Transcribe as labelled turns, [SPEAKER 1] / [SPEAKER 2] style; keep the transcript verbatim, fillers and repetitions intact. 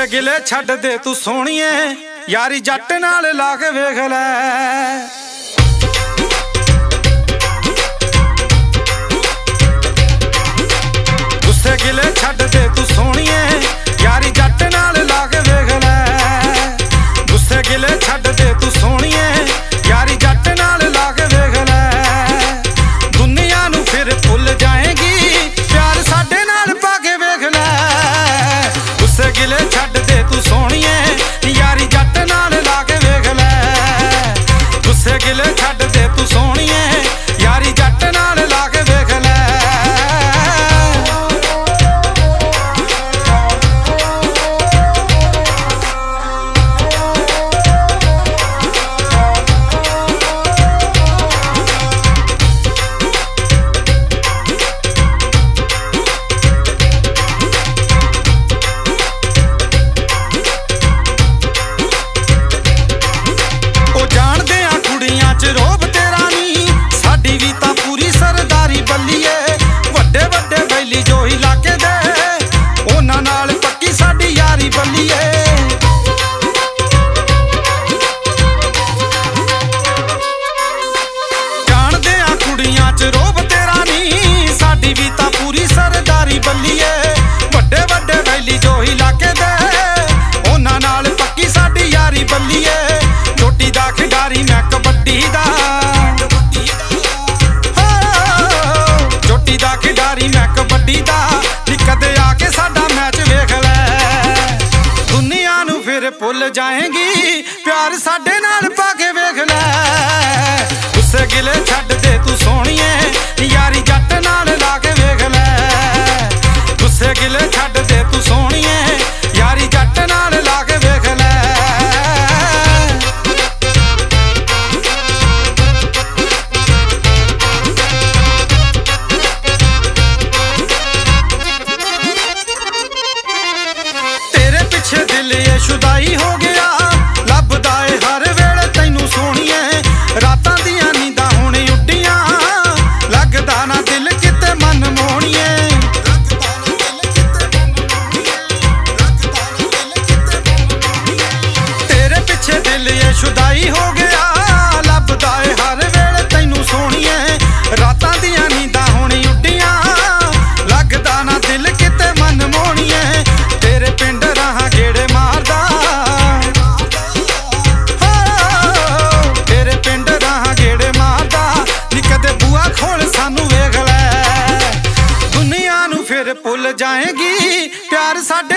[SPEAKER 1] गिले छड्ड दे तू सोहणीए यारी जट नाल ला के वेख लै। गुस्से गिले छड्ड दे तू सोहणीए यारी जट नाल ला के वेख लै। गुस्से गिले छड्ड दे तू सोहणीए यारी जट नाल ला के वेख लै। दुनिया नू फिर भुल जाएगी प्यार साडे नाल पा के वेख लै। गुस्से गिले छड्ड दे तू सोहणीए यारी जट नाल ला के वेख लै। गुस्से गिले छड्ड दे तू सोहणीए यारी जट नाल ला के वेख लै। रोब तेरा नी साडी भी तां पूरी सरदारी बल्लीए। वड्डे वड्डे बैली जो इलाके दे उन्हां नाल पक्की साडी यारी बल्लीए। जाणदे आ कुड़ियां च रोब तेरा नी साडी भी तां पूरी सरदारी बल्लीए। वड्डे वड्डे बैली जो इलाके दे उन्हां नाल पक्की साडी यारी बल्लीए। चोटी दा खिडारी मैं कबड्डी दा, चोटी दा खिडारी मैं कबड्डी दा। कदे आके साडा मैच वेख लै। दुनिया नू फिर भुल जाएगी प्यार साडे नाल पा के वेख लै। गुस्से गिले छड्ड दे तू सोहणीए यारी जट नाल ला के वेख लै। गुस्से गिले छड्ड दे तू सोहणीए यारी जट नाल ला के वेख लै। शुदाई हो गया लभदा ए हर वेले तैनू सोहणीए। रातां दियां नींदां हुण उड्डियां लगदा ना दिल किते मन मोहणीए। तेरे पिछे दिल ये शुदाई हो गया लभदा ए हर वेले तैनू सोहणीए। रातां दियां नींदां हुण उड्डियां लगदा ना दिल किते मन मोहणीए। तेरे पिंड राहां गेड़े मारदा भुल जाएगी प्यार साडे